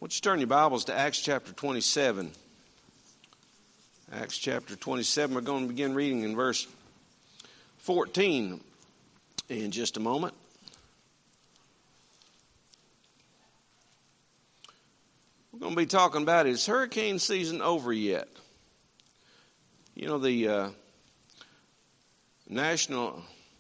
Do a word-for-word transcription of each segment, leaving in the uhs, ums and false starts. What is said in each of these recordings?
Why don't you turn your Bibles to Acts chapter twenty-seven. Acts chapter twenty-seven. We're going to begin reading in verse fourteen in just a moment. We're going to be talking about, is hurricane season over yet? You know, the uh, National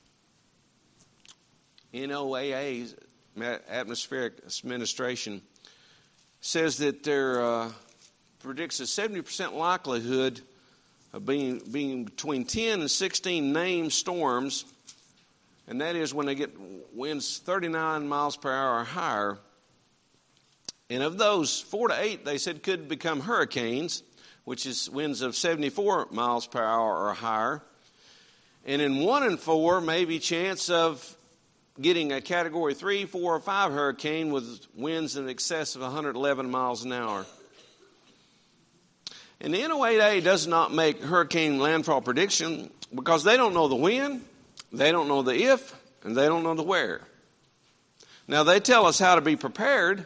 NOAA, Atmospheric Administration, says that there uh, predicts a seventy percent likelihood of being being between ten and sixteen named storms, and that is when they get winds thirty-nine miles per hour or higher. And of those, four to eight, they said, could become hurricanes, which is winds of seventy-four miles per hour or higher. And in one and four, maybe chance of getting a category three, four, or five hurricane with winds in excess of one hundred eleven miles an hour. And the N O A A does not make hurricane landfall prediction because they don't know the when, they don't know the if, and they don't know the where. Now, they tell us how to be prepared.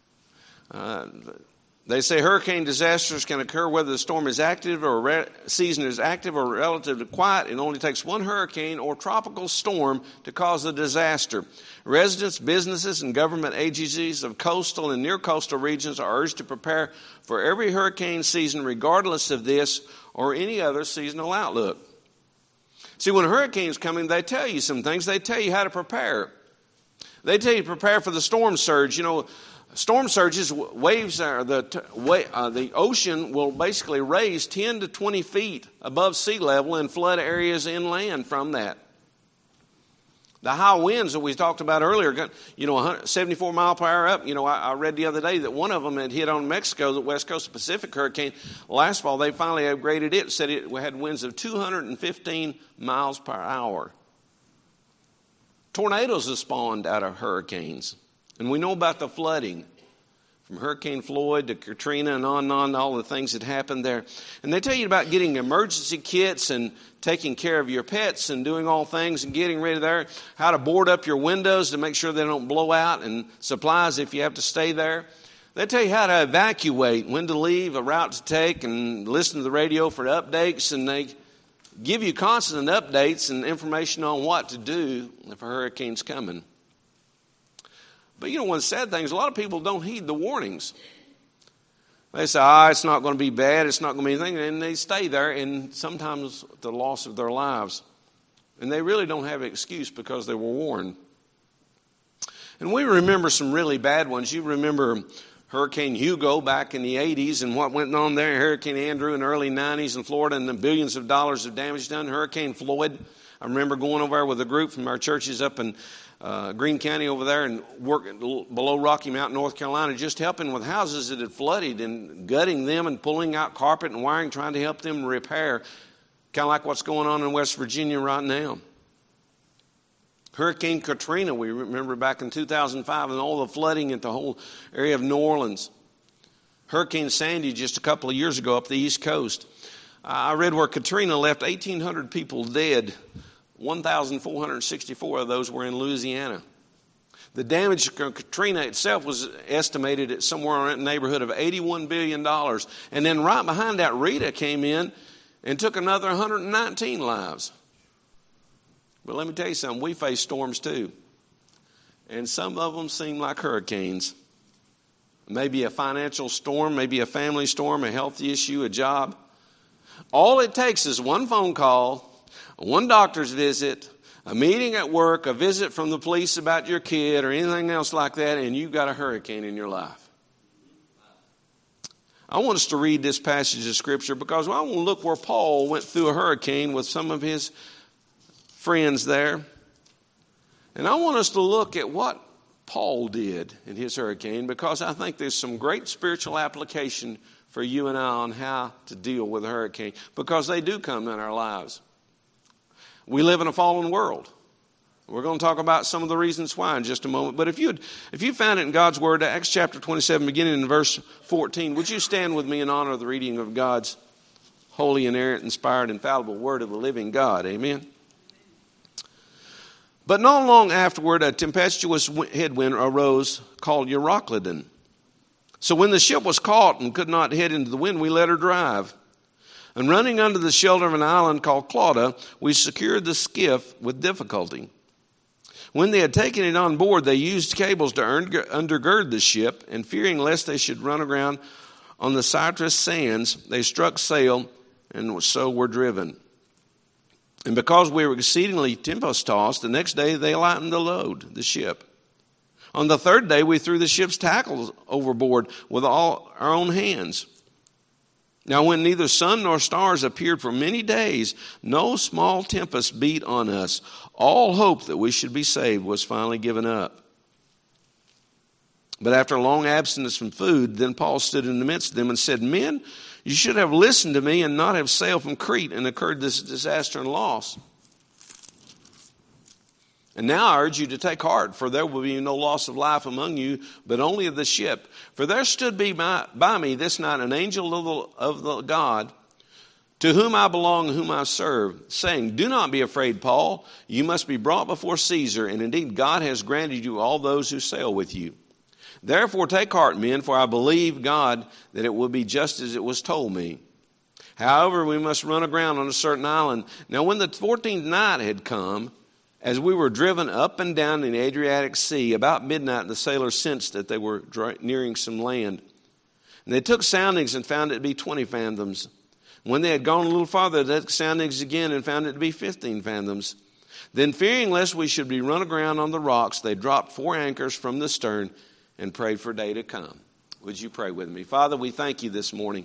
Uh, they say hurricane disasters can occur whether the storm is active or re- season is active or relatively quiet. It only takes one hurricane or tropical storm to cause a disaster. Residents, businesses, and government agencies of coastal and near coastal regions are urged to prepare for every hurricane season regardless of this or any other seasonal outlook. See, when a hurricane's coming, they tell you some things. They tell you how to prepare. They tell you to prepare for the storm surge. You know, storm surges, waves, are the uh, the ocean will basically raise ten to twenty feet above sea level and flood areas inland from that. The high winds that we talked about earlier, you know, seventy-four mile per hour up. You know, I, I read the other day that one of them had hit on Mexico, the West Coast Pacific hurricane. Last fall, they finally upgraded it, said it had winds of two hundred fifteen miles per hour. Tornadoes have spawned out of hurricanes. And we know about the flooding from Hurricane Floyd to Katrina and on and on, all the things that happened there. And they tell you about getting emergency kits and taking care of your pets and doing all things and getting ready there, how to board up your windows to make sure they don't blow out, and supplies if you have to stay there. They tell you how to evacuate, when to leave, a route to take, and listen to the radio for updates. And they give you constant updates and information on what to do if a hurricane's coming. But you know, one of the sad things, a lot of people don't heed the warnings. They say, ah, it's not going to be bad, it's not going to be anything, and they stay there, and sometimes the loss of their lives. And they really don't have an excuse because they were warned. And we remember some really bad ones. You remember Hurricane Hugo back in the eighties and what went on there, Hurricane Andrew in the early nineties in Florida, and the billions of dollars of damage done. Hurricane Floyd, I remember going over there with a group from our churches up in Uh, Greene County over there and working below Rocky Mount, North Carolina, just helping with houses that had flooded and gutting them and pulling out carpet and wiring, trying to help them repair, kind of like what's going on in West Virginia right now. Hurricane Katrina, we remember back in two thousand five, and all the flooding at the whole area of New Orleans. Hurricane Sandy just a couple of years ago up the East Coast. Uh, I read where Katrina left eighteen hundred people dead. one thousand four hundred sixty-four of those were in Louisiana. The damage to Katrina itself was estimated at somewhere in the neighborhood of eighty-one billion dollars. And then right behind that, Rita came in and took another one hundred nineteen lives. But let me tell you something, we face storms too. And some of them seem like hurricanes. Maybe a financial storm, maybe a family storm, a health issue, a job. All it takes is one phone call, one doctor's visit, a meeting at work, a visit from the police about your kid or anything else like that, and you've got a hurricane in your life. I want us to read this passage of Scripture because I want to look where Paul went through a hurricane with some of his friends there. And I want us to look at what Paul did in his hurricane because I think there's some great spiritual application for you and I on how to deal with a hurricane because they do come in our lives. We live in a fallen world. We're going to talk about some of the reasons why in just a moment. But if you if you found it in God's Word, Acts chapter twenty-seven, beginning in verse fourteen, would you stand with me in honor of the reading of God's holy, inerrant, inspired, infallible Word of the living God? Amen. But not long afterward, a tempestuous headwind arose called Euroclydon. So when the ship was caught and could not head into the wind, we let her drive. And running under the shelter of an island called Clauda, we secured the skiff with difficulty. When they had taken it on board, they used cables to undergird the ship, and fearing lest they should run aground on the Cyprus sands, they struck sail and so were driven. And because we were exceedingly tempest-tossed, the next day they lightened the load, the ship. On the third day, we threw the ship's tackles overboard with all our own hands. Now, when neither sun nor stars appeared for many days, no small tempest beat on us. All hope that we should be saved was finally given up. But after a long abstinence from food, then Paul stood in the midst of them and said, Men, you should have listened to me and not have sailed from Crete and incurred this disaster and loss. And now I urge you to take heart, for there will be no loss of life among you, but only of the ship. For there stood be by, by me this night an angel of the, of the God, to whom I belong, whom I serve, saying, Do not be afraid, Paul. You must be brought before Caesar, and indeed God has granted you all those who sail with you. Therefore take heart, men, for I believe God that it will be just as it was told me. However, we must run aground on a certain island. Now when the fourteenth night had come, as we were driven up and down in the Adriatic Sea, about midnight the sailors sensed that they were nearing some land. And they took soundings and found it to be twenty fathoms. When they had gone a little farther, they took soundings again and found it to be fifteen fathoms. Then fearing lest we should be run aground on the rocks, they dropped four anchors from the stern and prayed for day to come. Would you pray with me? Father, we thank you this morning.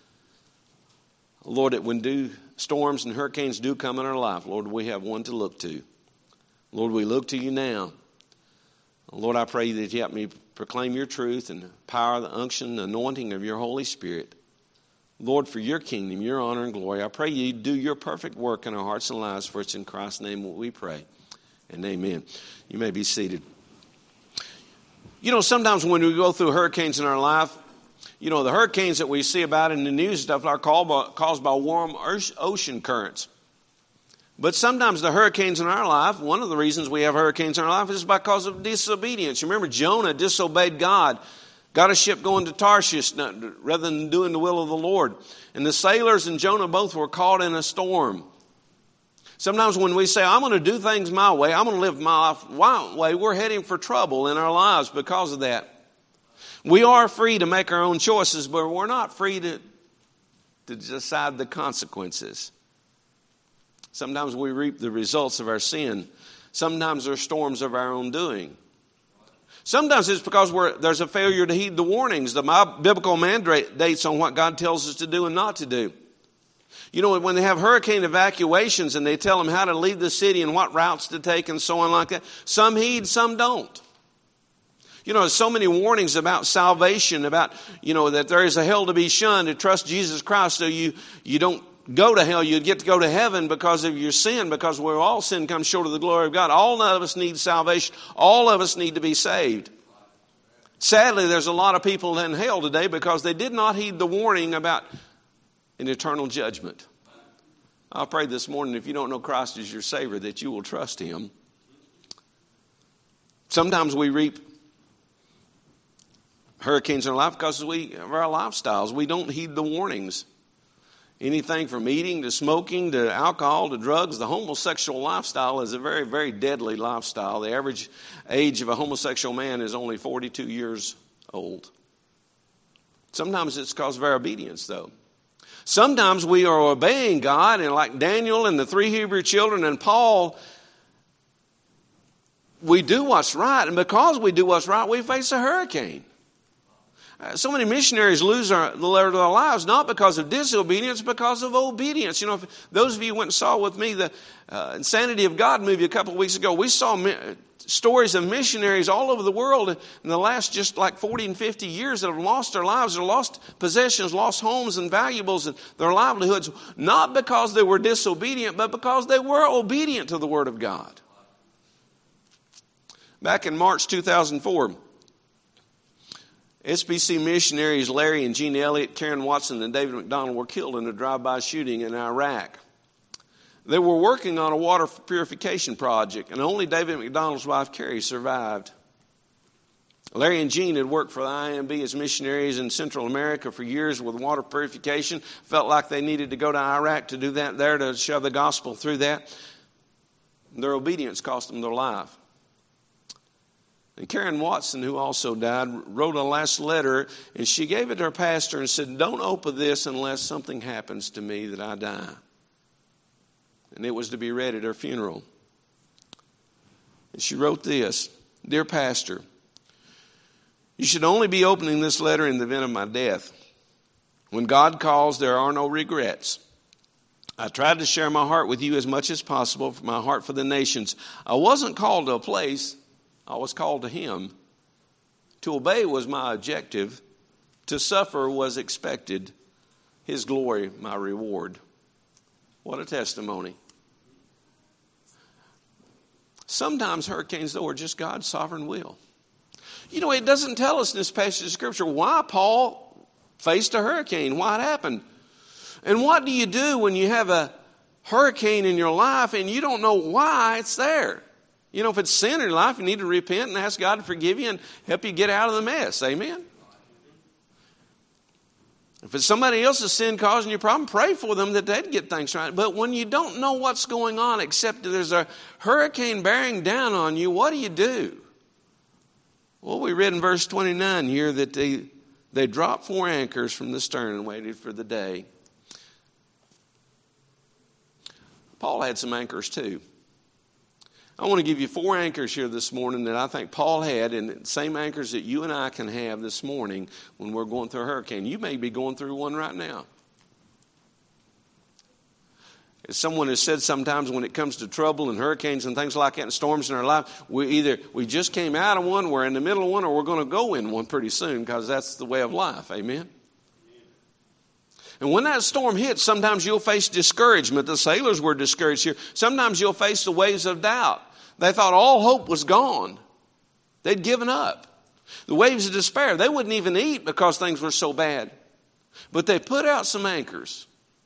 Lord, that when do, storms and hurricanes do come in our life, Lord, we have one to look to. Lord, we look to you now. Lord, I pray that you help me proclaim your truth and the power, the unction, the anointing of your Holy Spirit. Lord, for your kingdom, your honor and glory, I pray you do your perfect work in our hearts and lives, for it's in Christ's name what we pray. And amen. You may be seated. You know, sometimes when we go through hurricanes in our life, you know, the hurricanes that we see about in the news and stuff are caused by warm ocean currents. But sometimes the hurricanes in our life, one of the reasons we have hurricanes in our life is because of disobedience. You remember Jonah disobeyed God, got a ship going to Tarshish rather than doing the will of the Lord. And the sailors and Jonah both were caught in a storm. Sometimes when we say, I'm going to do things my way, I'm going to live my life my way, we're heading for trouble in our lives because of that. We are free to make our own choices, but we're not free to, to decide the consequences. Sometimes we reap the results of our sin. Sometimes they're storms of our own doing. Sometimes it's because we're, there's a failure to heed the warnings, the biblical mandates on what God tells us to do and not to do. You know, when they have hurricane evacuations and they tell them how to leave the city and what routes to take and so on like that, some heed, some don't. You know, there's so many warnings about salvation, about, you know, that there is a hell to be shunned, to trust Jesus Christ so you, you don't go to hell. You get to go to heaven because of your sin, because we're all sin comes short of the glory of God. All of us need salvation. All of us need to be saved. Sadly, there's a lot of people in hell today because they did not heed the warning about an eternal judgment. I pray this morning, if you don't know Christ as your Savior, that you will trust Him. Sometimes we reap hurricanes in our life because we, of our lifestyles. We don't heed the warnings. Anything from eating to smoking to alcohol to drugs, the homosexual lifestyle is a very, very deadly lifestyle. The average age of a homosexual man is only forty-two years old. Sometimes it's because of our obedience, though. Sometimes we are obeying God, and like Daniel and the three Hebrew children and Paul, we do what's right, and because we do what's right, we face a hurricane. So many missionaries lose our, the Lord of their lives, not because of disobedience, because of obedience. You know, if those of you who went and saw with me the uh, Insanity of God movie a couple of weeks ago, we saw mi- stories of missionaries all over the world in the last just like forty and fifty years that have lost their lives, or lost possessions, lost homes and valuables and their livelihoods, not because they were disobedient, but because they were obedient to the Word of God. Back in March two thousand four, S B C missionaries Larry and Gene Elliott, Karen Watson, and David McDonald were killed in a drive-by shooting in Iraq. They were working on a water purification project, and only David McDonald's wife, Carrie, survived. Larry and Jean had worked for the I M B as missionaries in Central America for years with water purification. Felt like they needed to go to Iraq to do that there, to share the gospel through that. Their obedience cost them their life. And Karen Watson, who also died, wrote a last letter, and she gave it to her pastor and said, "Don't open this unless something happens to me that I die." And it was to be read at her funeral. And she wrote this: "Dear Pastor, you should only be opening this letter in the event of my death. When God calls, there are no regrets. I tried to share my heart with you as much as possible, for my heart for the nations. I wasn't called to a place, I was called to Him. To obey was my objective. To suffer was expected. His glory, my reward." What a testimony. Sometimes hurricanes, though, are just God's sovereign will. You know, it doesn't tell us in this passage of Scripture why Paul faced a hurricane, why it happened. And what do you do when you have a hurricane in your life and you don't know why it's there? You know, if it's sin in your life, you need to repent and ask God to forgive you and help you get out of the mess. Amen? If it's somebody else's sin causing you a problem, pray for them that they'd get things right. But when you don't know what's going on except that there's a hurricane bearing down on you, what do you do? Well, we read in verse twenty-nine here that they, they dropped four anchors from the stern and waited for the day. Paul had some anchors too. I want to give you four anchors here this morning that I think Paul had, and the same anchors that you and I can have this morning when we're going through a hurricane. You may be going through one right now. As someone has said sometimes when it comes to trouble and hurricanes and things like that and storms in our life, we either we just came out of one, we're in the middle of one, or we're going to go in one pretty soon, because that's the way of life. Amen? And when that storm hits, sometimes you'll face discouragement. The sailors were discouraged here. Sometimes you'll face the waves of doubt. They thought all hope was gone. They'd given up. The waves of despair. They wouldn't even eat because things were so bad. But they put out some anchors.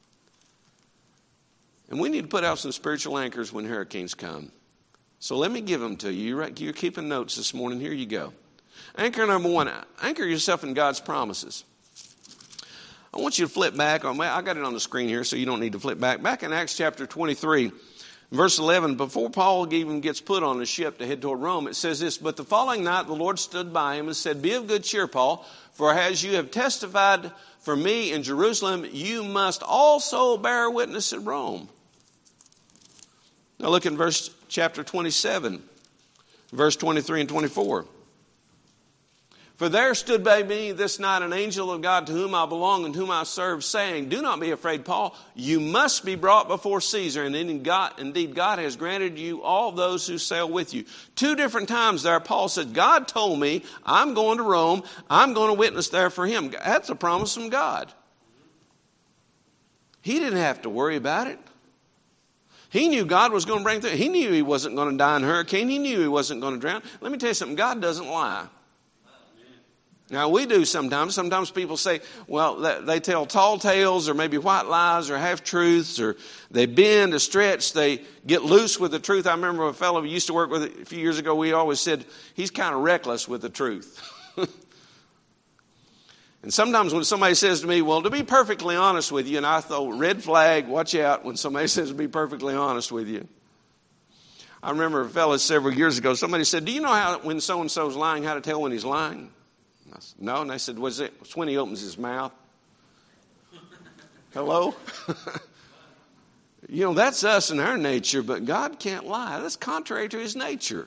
And we need to put out some spiritual anchors when hurricanes come. So let me give them to you. You're keeping notes this morning. Here you go. Anchor number one. Anchor yourself in God's promises. I want you to flip back. I got it on the screen here, so you don't need to flip back. Back in Acts chapter twenty-three, verse eleven, before Paul even gets put on a ship to head toward Rome, it says this: "But the following night the Lord stood by him and said, 'Be of good cheer, Paul, for as you have testified for me in Jerusalem, you must also bear witness at Rome.'" Now look in verse chapter twenty-seven, verse twenty-three and twenty-four. "For there stood by me this night an angel of God to whom I belong and whom I serve, saying, 'Do not be afraid, Paul. You must be brought before Caesar. And indeed God, indeed God has granted you all those who sail with you.'" Two different times there, Paul said, "God told me I'm going to Rome. I'm going to witness there for him." That's a promise from God. He didn't have to worry about it. He knew God was going to bring through. He knew he wasn't going to die in a hurricane. He knew he wasn't going to drown. Let me tell you something. God doesn't lie. Now, we do sometimes. Sometimes people say, well, they tell tall tales or maybe white lies or half-truths, or they bend, or stretch, they get loose with the truth. I remember a fellow we used to work with a few years ago, we always said, he's kind of reckless with the truth. And sometimes when somebody says to me, well, to be perfectly honest with you, and I thought, red flag, watch out when somebody says to be perfectly honest with you. I remember a fellow several years ago, somebody said, do you know how when so-and-so's lying, how to tell when he's lying? I said, no. And they said, was it it's when he opens his mouth? Hello? You know, that's us in our nature, but God can't lie. That's contrary to his nature.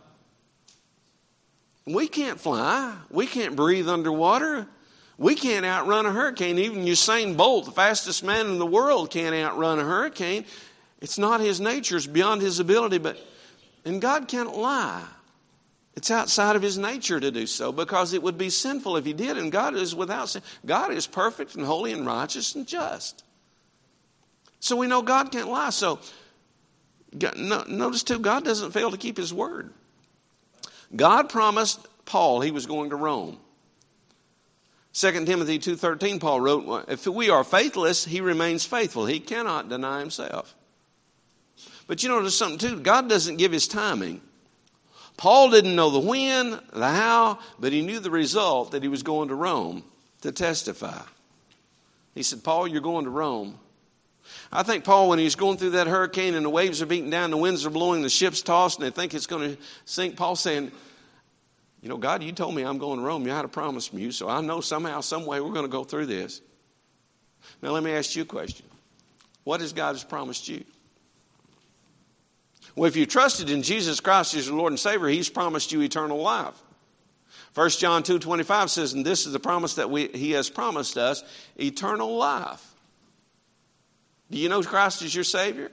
We can't fly. We can't breathe underwater. We can't outrun a hurricane. Even Usain Bolt, the fastest man in the world, can't outrun a hurricane. It's not his nature. It's beyond his ability. But and God can't lie. It's outside of his nature to do so, because it would be sinful if he did. And God is without sin. God is perfect and holy and righteous and just. So we know God can't lie. So God, no, notice too, God doesn't fail to keep his word. God promised Paul he was going to Rome. Second Timothy two thirteen, Paul wrote, if we are faithless, he remains faithful. He cannot deny himself. But you know, there's something too. God doesn't give his timing. Paul didn't know the when, the how, but he knew the result, that he was going to Rome to testify. He said, Paul, you're going to Rome. I think Paul, when he's going through that hurricane and the waves are beating down, the winds are blowing, the ship's tossed, and they think it's going to sink, Paul's saying, you know, God, you told me I'm going to Rome. You had a promise from you, so I know somehow, some way we're going to go through this. Now, let me ask you a question. What has God promised you? Well, if you trusted in Jesus Christ as your Lord and Savior, He's promised you eternal life. First John two twenty-five says, and this is the promise that we, He has promised us, eternal life. Do you know Christ is your Savior?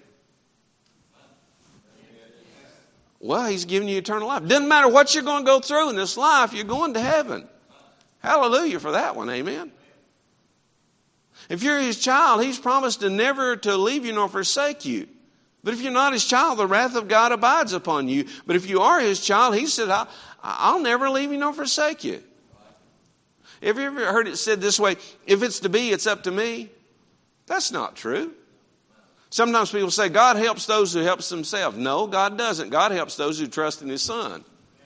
Well, He's giving you eternal life. Doesn't matter what you're going to go through in this life, you're going to heaven. Hallelujah for that one, amen. If you're His child, He's promised to never to leave you nor forsake you. But if you're not His child, the wrath of God abides upon you. But if you are His child, He said, I'll, I'll never leave you nor forsake you. Have you ever heard it said this way, if it's to be, it's up to me? That's not true. Sometimes people say, God helps those who help themselves. No, God doesn't. God helps those who trust in His Son.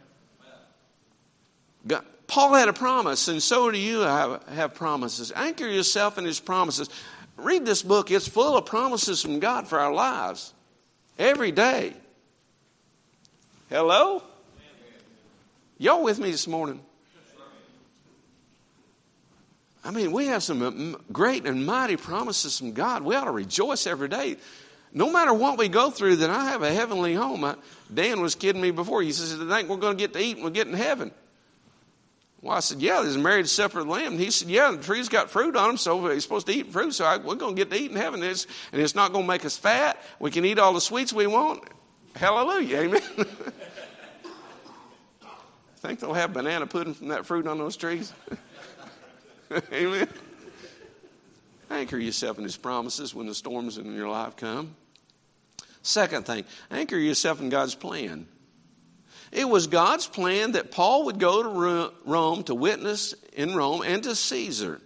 God, Paul had a promise, and so do you have, have promises. Anchor yourself in His promises. Read this book. It's full of promises from God for our lives. Every day. Hello? Y'all with me this morning? I mean, we have some great and mighty promises from God. We ought to rejoice every day. No matter what we go through, that I have a heavenly home. I, Dan was kidding me before. He says, I think we're going to get to eat and we'll get in heaven. Well, I said, yeah, there's a marriage supper of the Lamb. And he said, yeah, the tree's got fruit on them, so we're supposed to eat fruit. So I, we're going to get to eat in heaven. And it's, and it's not going to make us fat. We can eat all the sweets we want. Hallelujah, amen. I think they'll have banana pudding from that fruit on those trees. Amen. Anchor yourself in His promises when the storms in your life come. Second thing, anchor yourself in God's plan. It was God's plan that Paul would go to Rome to witness in Rome and to Caesar.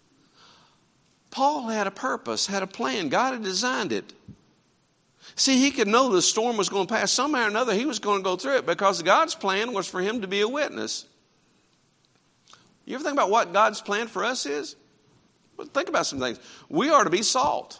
Paul had a purpose, had a plan. God had designed it. See, he could know the storm was going to pass. Somehow or another, he was going to go through it because God's plan was for him to be a witness. You ever think about what God's plan for us is? Well, think about some things. We are to be salt.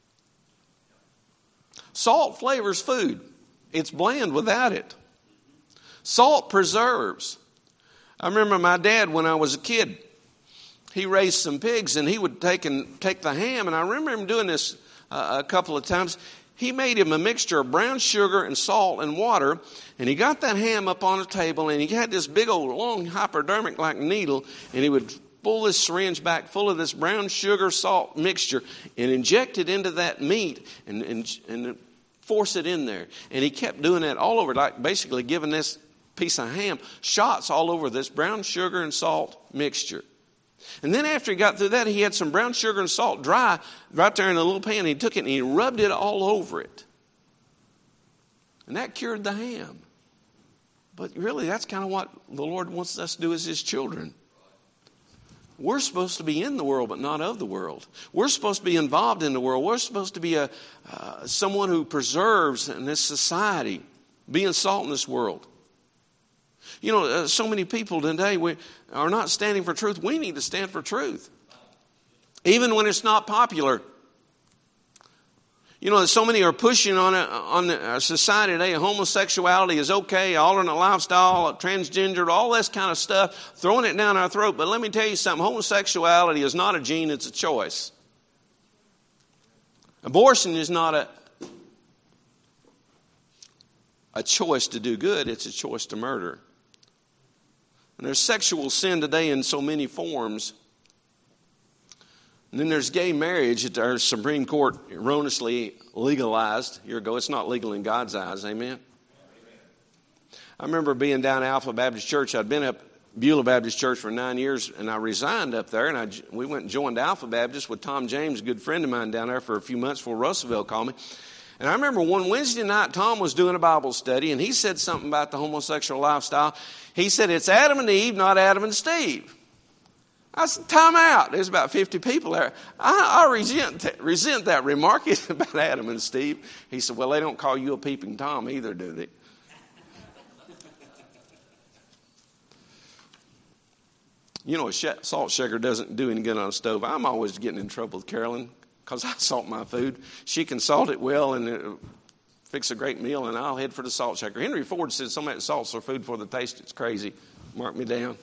Salt flavors food. It's bland without it. Salt preserves. I remember my dad when I was a kid. He raised some pigs and he would take and take the ham. And I remember him doing this uh, a couple of times. He made him a mixture of brown sugar and salt and water. And he got that ham up on a table and he had this big old long hypodermic like needle. And he would pull this syringe back full of this brown sugar salt mixture and inject it into that meat and, and, and force it in there. And he kept doing that all over, like basically giving this piece of ham shots all over this brown sugar and salt mixture. And then after he got through that, he had some brown sugar and salt dry right there in a little pan. He took it and he rubbed it all over it. And that cured the ham. But really, that's kind of what the Lord wants us to do as His children. We're supposed to be in the world, but not of the world. We're supposed to be involved in the world. We're supposed to be a uh, someone who preserves in this society, being salt in this world. You know, uh, so many people today we are not standing for truth. We need to stand for truth, even when it's not popular. You know, so many are pushing on a, on the society today. Homosexuality is okay, alternate lifestyle, transgender, all this kind of stuff, throwing it down our throat. But let me tell you something. Homosexuality is not a gene, it's a choice. Abortion is not a, a choice to do good, it's a choice to murder. And there's sexual sin today in so many forms. And then there's gay marriage that our Supreme Court erroneously legalized a year ago. It's not legal in God's eyes. Amen? I remember being down at Alpha Baptist Church. I'd been up Beulah Baptist Church for nine years, and I resigned up there. And I, we went and joined Alpha Baptist with Tom James, a good friend of mine down there, for a few months before Russellville called me. And I remember one Wednesday night, Tom was doing a Bible study, and he said something about the homosexual lifestyle. He said, it's Adam and Eve, not Adam and Steve. I said, time out. There's about fifty people there. I, I resent, resent that remark about Adam and Steve. He said, well, they don't call you a peeping Tom either, do they? You know, a sh- salt shaker doesn't do any good on a stove. I'm always getting in trouble with Carolyn because I salt my food. She can salt it well and it, fix a great meal, and I'll head for the salt shaker. Henry Ford says somebody that salts their food for the taste, it's crazy. Mark me down.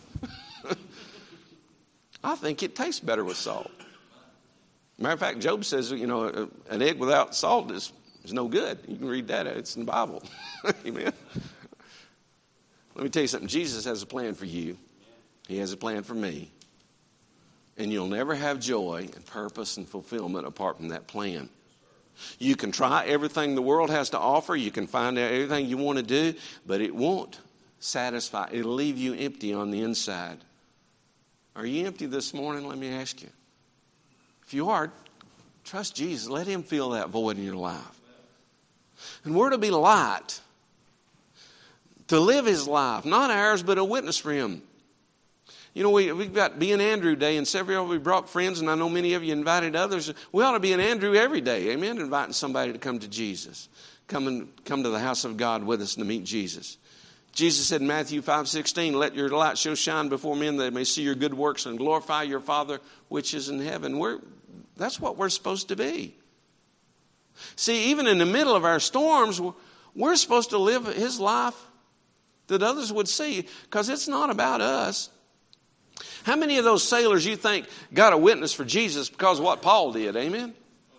I think it tastes better with salt. Matter of fact, Job says, you know, an egg without salt is, is no good. You can read that. It's in the Bible. Amen. Let me tell you something. Jesus has a plan for you. He has a plan for me. And you'll never have joy and purpose and fulfillment apart from that plan. You can try everything the world has to offer. You can find out everything you want to do, but it won't satisfy. It'll leave you empty on the inside. Are you empty this morning? Let me ask you. If you are, trust Jesus. Let him fill that void in your life. And we're to be light. To live his life, not ours, but a witness for him. You know, we, we've got Be an Andrew Day, and several of you brought friends, and I know many of you invited others. We ought to be an Andrew every day, amen, inviting somebody to come to Jesus. Come and come to the house of God with us to meet Jesus. Jesus said in Matthew five sixteen, let your light so shine before men that they may see your good works and glorify your Father which is in heaven. We're, that's what we're supposed to be. See, even in the middle of our storms, we're supposed to live his life that others would see, because it's not about us. How many of those sailors you think got a witness for Jesus because of what Paul did? Amen?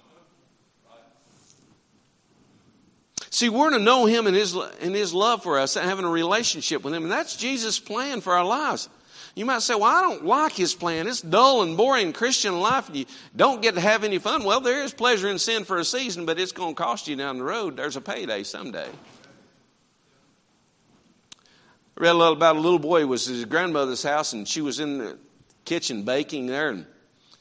See, we're to know him and his, and his love for us and having a relationship with him. And that's Jesus' plan for our lives. You might say, well, I don't like his plan. It's dull and boring Christian life. And you don't get to have any fun. Well, there is pleasure in sin for a season, but it's going to cost you down the road. There's a payday someday. I read a little about a little boy who was at his grandmother's house, and she was in the kitchen baking there. And,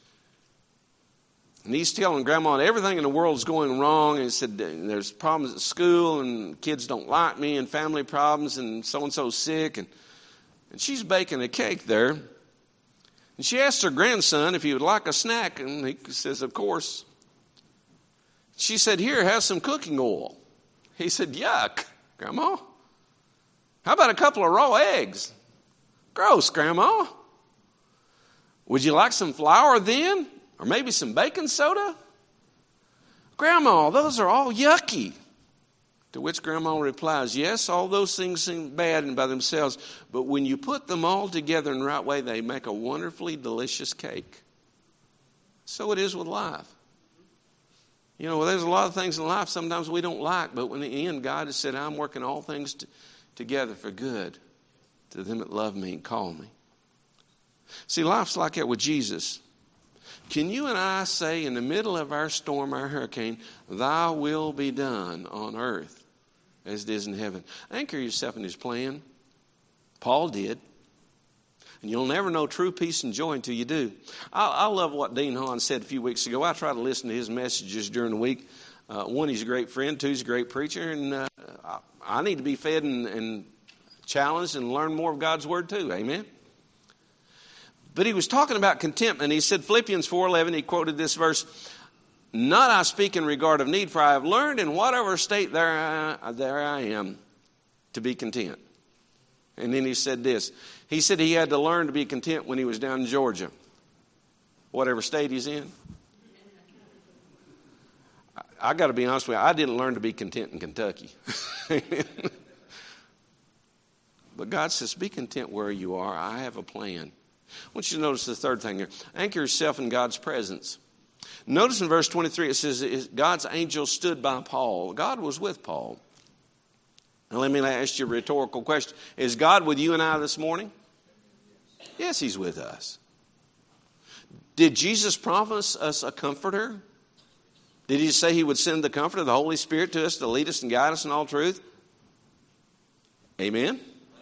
and he's telling Grandma everything in the world is going wrong. And he said, there's problems at school, and kids don't like me, and family problems, and so-and-so's sick. And, and she's baking a cake there. And she asked her grandson if he would like a snack, and he says, of course. She said, here, have some cooking oil. He said, yuck, Grandma. How about a couple of raw eggs? Gross, Grandma. Would you like some flour then? Or maybe some baking soda? Grandma, those are all yucky. To which Grandma replies, yes, all those things seem bad and by themselves, but when you put them all together in the right way, they make a wonderfully delicious cake. So it is with life. You know, there's a lot of things in life sometimes we don't like, but in the end, God has said, I'm working all things to together for good to them that love me and call me. See, life's like that with Jesus. Can you and I say in the middle of our storm, our hurricane, thy will be done on earth as it is in heaven? Anchor yourself in his plan. Paul did. And you'll never know true peace and joy until you do. I, I love what Dean Hahn said a few weeks ago. I try to listen to his messages during the week. Uh, one, he's a great friend. Two, he's a great preacher. And uh, I, I need to be fed and, and challenged and learn more of God's word too. Amen? But he was talking about contentment. He said, Philippians four eleven, he quoted this verse, not I speak in regard of need, for I have learned in whatever state there I, there I am to be content. And then he said this. He said he had to learn to be content when he was down in Georgia. Whatever state he's in. I got to be honest with you, I didn't learn to be content in Kentucky. But God says, be content where you are. I have a plan. I want you to notice the third thing here. Anchor yourself in God's presence. Notice in verse twenty-three, it says, God's angel stood by Paul. God was with Paul. Now let me ask you a rhetorical question. Is God with you and I this morning? Yes, he's with us. Did Jesus promise us a comforter? Did he say he would send the comforter, the Holy Spirit, to us to lead us and guide us in all truth? Amen?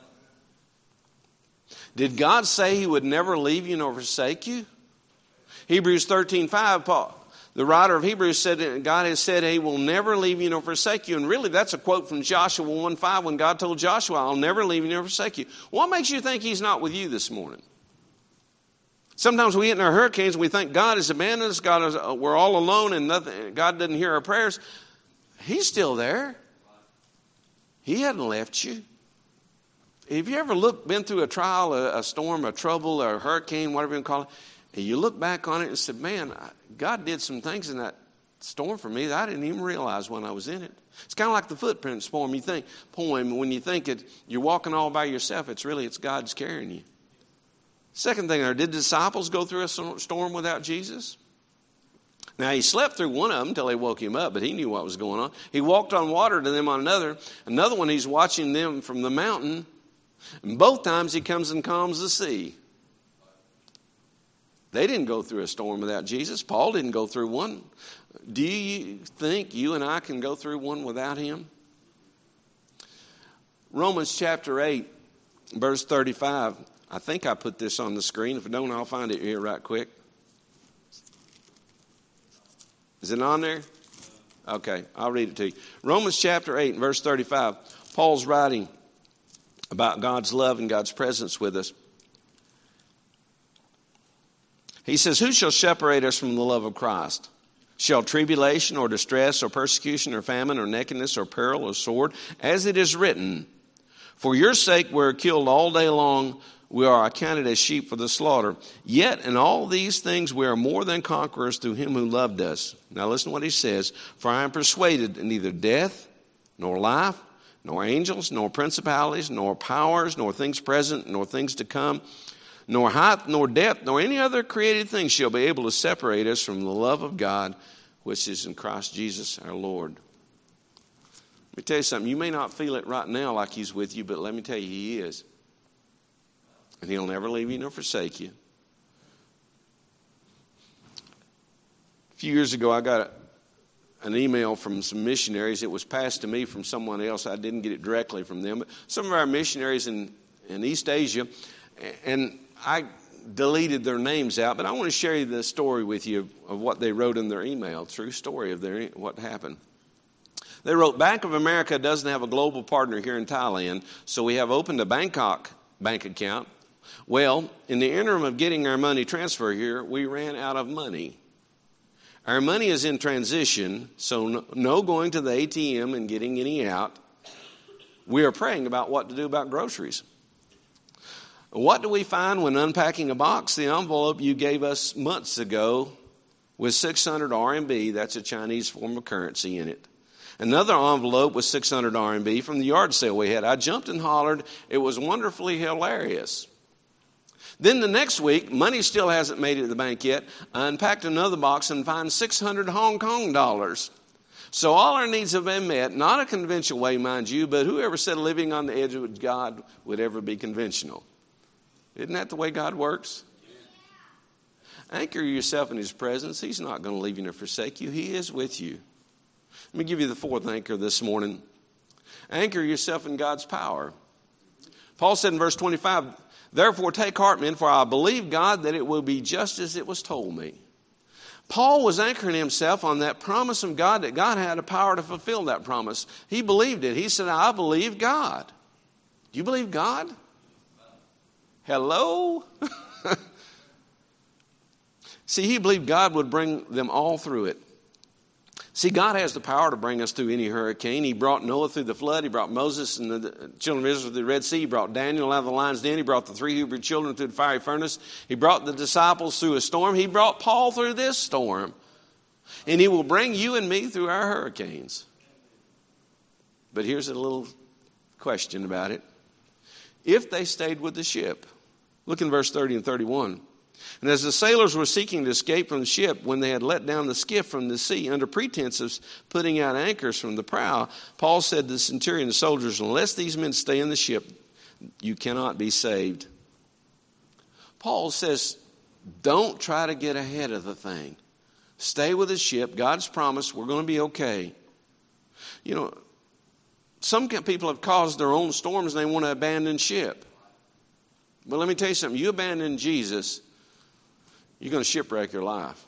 Did God say he would never leave you nor forsake you? Hebrews thirteen five, Paul, the writer of Hebrews said, God has said he will never leave you nor forsake you. And really that's a quote from Joshua one five when God told Joshua, I'll never leave you nor forsake you. What makes you think he's not with you this morning? Sometimes we get in our hurricanes and we think God has abandoned us. God is, uh, we're all alone and nothing. God doesn't hear our prayers. He's still there. He hadn't left you. Have you ever looked, been through a trial, a, a storm, a trouble, a hurricane, whatever you call it, and you look back on it and said, man, God did some things in that storm for me that I didn't even realize when I was in it. It's kind of like the footprints poem. You think poem when you think it, you're walking all by yourself. It's really it's God's carrying you. Second thing there, did the disciples go through a storm without Jesus? Now he slept through one of them until they woke him up, but he knew what was going on. He walked on water to them on another. Another one, he's watching them from the mountain, and both times he comes and calms the sea. They didn't go through a storm without Jesus. Paul didn't go through one. Do you think you and I can go through one without him? Romans chapter eight, verse thirty-five. I think I put this on the screen. If I don't, I'll find it here right quick. Is it on there? Okay, I'll read it to you. Romans chapter eight, verse thirty-five. Paul's writing about God's love and God's presence with us. He says, who shall separate us from the love of Christ? Shall tribulation or distress or persecution or famine or nakedness or peril or sword? As it is written, for your sake we are killed all day long. We are accounted as sheep for the slaughter. Yet in all these things we are more than conquerors through him who loved us. Now listen to what he says. For I am persuaded that neither death, nor life, nor angels, nor principalities, nor powers, nor things present, nor things to come, nor height, nor depth, nor any other created thing shall be able to separate us from the love of God, which is in Christ Jesus our Lord. Let me tell you something. You may not feel it right now like he's with you, but let me tell you, he is. And he'll never leave you nor forsake you. A few years ago, I got an email from some missionaries. It was passed to me from someone else. I didn't get it directly from them. But some of our missionaries in, in East Asia, and I deleted their names out, but I want to share you the story with you of, of what they wrote in their email, true story of their what happened. They wrote, Bank of America doesn't have a global partner here in Thailand, so we have opened a Bangkok bank account. Well, in the interim of getting our money transferred here, we ran out of money. Our money is in transition, so no, no going to the A T M and getting any out. We are praying about what to do about groceries. What do we find when unpacking a box? The envelope you gave us months ago with six hundred R M B, that's a Chinese form of currency in it. Another envelope with six hundred R M B from the yard sale we had. I jumped and hollered. It was wonderfully hilarious. Then the next week, money still hasn't made it to the bank yet. I unpacked another box and find six hundred Hong Kong dollars. So all our needs have been met. Not a conventional way, mind you, but whoever said living on the edge of God would ever be conventional? Isn't that the way God works? Anchor yourself in his presence. He's not going to leave you nor forsake you. He is with you. Let me give you the fourth anchor this morning. Anchor yourself in God's power. Paul said in verse twenty-five, therefore take heart, men, for I believe God that it will be just as it was told me. Paul was anchoring himself on that promise of God, that God had a power to fulfill that promise. He believed it. He said, I believe God. Do you believe God? Hello? See, he believed God would bring them all through it. See, God has the power to bring us through any hurricane. He brought Noah through the flood. He brought Moses and the children of Israel through the Red Sea. He brought Daniel out of the lion's den. He brought the three Hebrew children through the fiery furnace. He brought the disciples through a storm. He brought Paul through this storm. And he will bring you and me through our hurricanes. But here's a little question about it. If they stayed with the ship, look in verse thirty and thirty-one. And as the sailors were seeking to escape from the ship, when they had let down the skiff from the sea, under pretense of putting out anchors from the prow, Paul said to the centurion and the soldiers, unless these men stay in the ship, you cannot be saved. Paul says, don't try to get ahead of the thing. Stay with the ship. God's promised we're going to be okay. You know, some people have caused their own storms and they want to abandon ship. But let me tell you something. You abandon Jesus, you're going to shipwreck your life.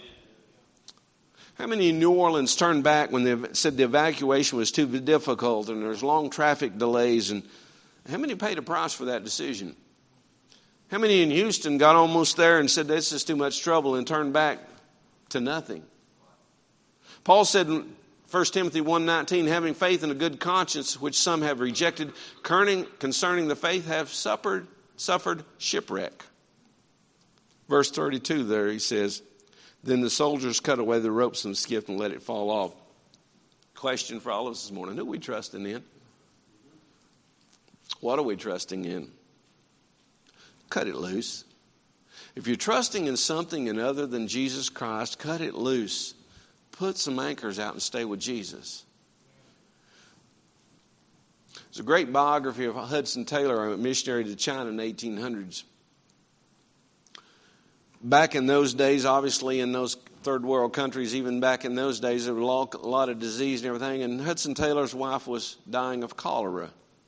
How many in New Orleans turned back when they said the evacuation was too difficult and there's long traffic delays? And how many paid a price for that decision? How many in Houston got almost there and said this is too much trouble and turned back to nothing? Paul said, First Timothy one nineteen, having faith and a good conscience, which some have rejected, concerning the faith have suffered, suffered shipwreck. Verse thirty-two there, he says, then the soldiers cut away the ropes from the skiff and let it fall off. Question for all of us this morning, who are we trusting in? What are we trusting in? Cut it loose. If you're trusting in something and other than Jesus Christ, cut it loose. Put some anchors out and stay with Jesus. There's a great biography of Hudson Taylor, a missionary to China in the eighteen hundreds. Back in those days, obviously in those third world countries, even back in those days, there was a lot of disease and everything. And Hudson Taylor's wife was dying of cholera.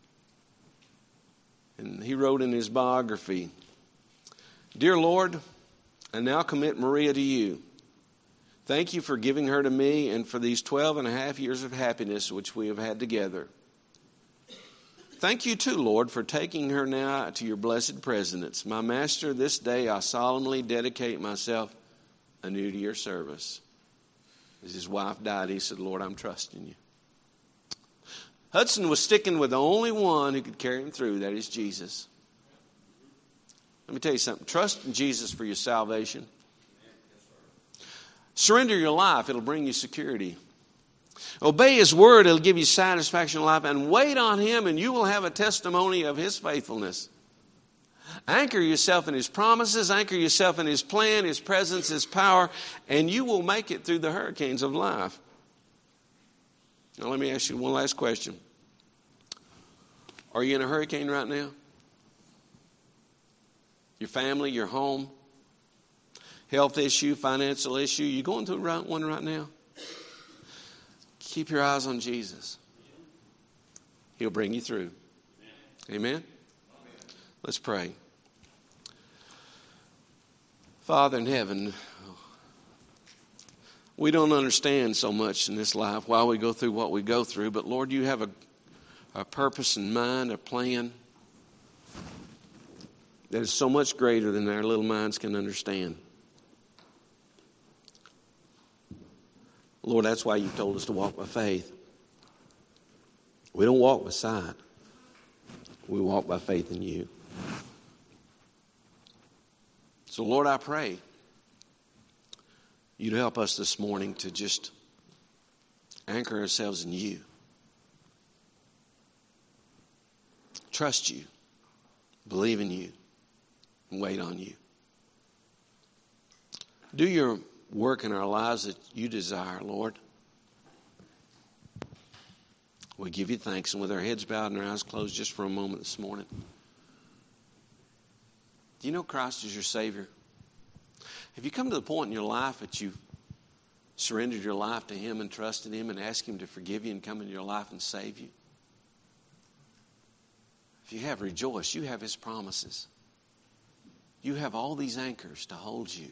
And he wrote in his biography, Dear Lord, I now commit Maria to you. Thank you for giving her to me and for these twelve and a half years of happiness which we have had together. Thank you too, Lord, for taking her now to your blessed presence. My Master, this day I solemnly dedicate myself anew to your service. As his wife died, he said, Lord, I'm trusting you. Hudson was sticking with the only one who could carry him through, that is Jesus. Let me tell you something. Trust in Jesus for your salvation. Surrender your life. It'll bring you security. Obey his word. It'll give you satisfaction in life. And wait on him and you will have a testimony of his faithfulness. Anchor yourself in his promises. Anchor yourself in his plan, his presence, his power. And you will make it through the hurricanes of life. Now let me ask you one last question. Are you in a hurricane right now? Your family, your home, health issue, financial issue. You going through one right now? Keep your eyes on Jesus. He'll bring you through. Amen? Let's pray. Father in heaven, we don't understand so much in this life why we go through what we go through, but Lord, you have a, a purpose in mind, a plan that is so much greater than our little minds can understand. Lord, that's why you told us to walk by faith. We don't walk by sight. We walk by faith in you. So, Lord, I pray you'd help us this morning to just anchor ourselves in you. Trust you. Believe in you. And wait on you. Do your work in our lives that you desire, Lord. We give you thanks, and with our heads bowed and our eyes closed just for a moment this morning. Do you know Christ is your Savior? Have you come to the point in your life that you've surrendered your life to him and trusted him and asked him to forgive you and come into your life and save you? If you have, rejoice. You have his promises. You have all these anchors to hold you.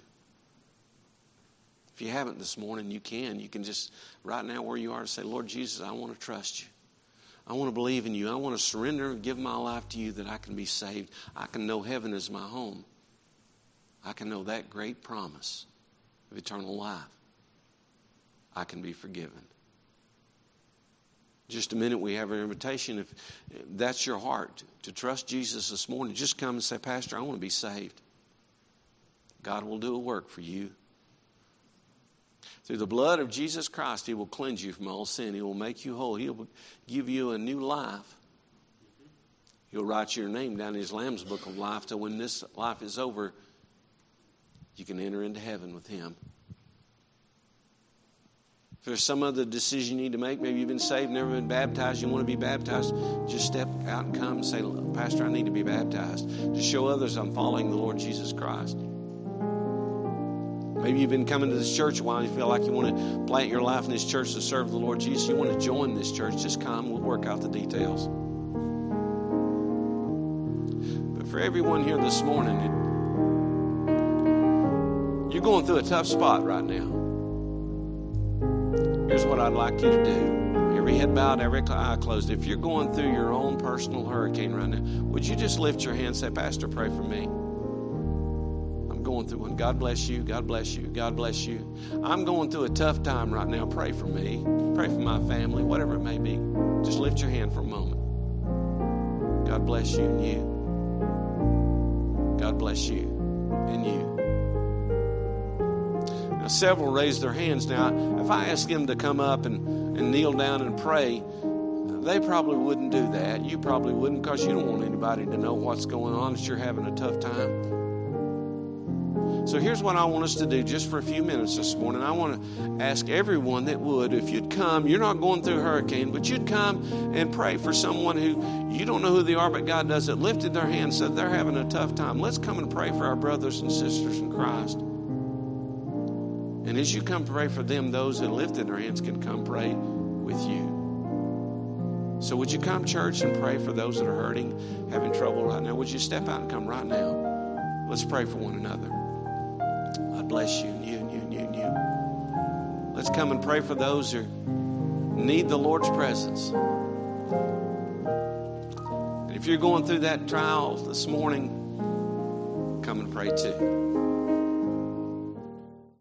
If you haven't this morning, you can. You can just, right now where you are, say, Lord Jesus, I want to trust you. I want to believe in you. I want to surrender and give my life to you that I can be saved. I can know heaven is my home. I can know that great promise of eternal life. I can be forgiven. Just a minute, we have an invitation. If that's your heart, to trust Jesus this morning, just come and say, Pastor, I want to be saved. God will do a work for you. Through the blood of Jesus Christ, he will cleanse you from all sin. He will make you whole. He will give you a new life. He'll write your name down in his Lamb's Book of Life till when this life is over, you can enter into heaven with him. If there's some other decision you need to make, maybe you've been saved, never been baptized, you want to be baptized, just step out and come and say, Pastor, I need to be baptized. To show others I'm following the Lord Jesus Christ. Maybe you've been coming to this church a while and you feel like you want to plant your life in this church to serve the Lord Jesus. You want to join this church, just come. We'll work out the details. But for everyone here this morning, it, you're going through a tough spot right now. Here's what I'd like you to do. Every head bowed, every eye closed. If you're going through your own personal hurricane right now, would you just lift your hand and say, Pastor, pray for me? I'm going through one. God bless you. God bless you. God bless you. I'm going through a tough time right now. Pray for me. Pray for my family, whatever it may be. Just lift your hand for a moment. God bless you and you. God bless you and you. Now, several raised their hands. Now, if I ask them to come up and, and kneel down and pray, they probably wouldn't do that. You probably wouldn't, because you don't want anybody to know what's going on, that you're having a tough time. So here's what I want us to do just for a few minutes this morning. I want to ask everyone that would, if you'd come, you're not going through a hurricane, but you'd come and pray for someone who you don't know who they are, but God does it, lifted their hand, said they're having a tough time. Let's come and pray for our brothers and sisters in Christ. And as you come pray for them, those that lifted their hands can come pray with you. So would you come, church, and pray for those that are hurting, having trouble right now? Would you step out and come right now? Let's pray for one another. God bless you, and you, and you, and you, and you. Let's come and pray for those who need the Lord's presence. And if you're going through that trial this morning, come and pray too.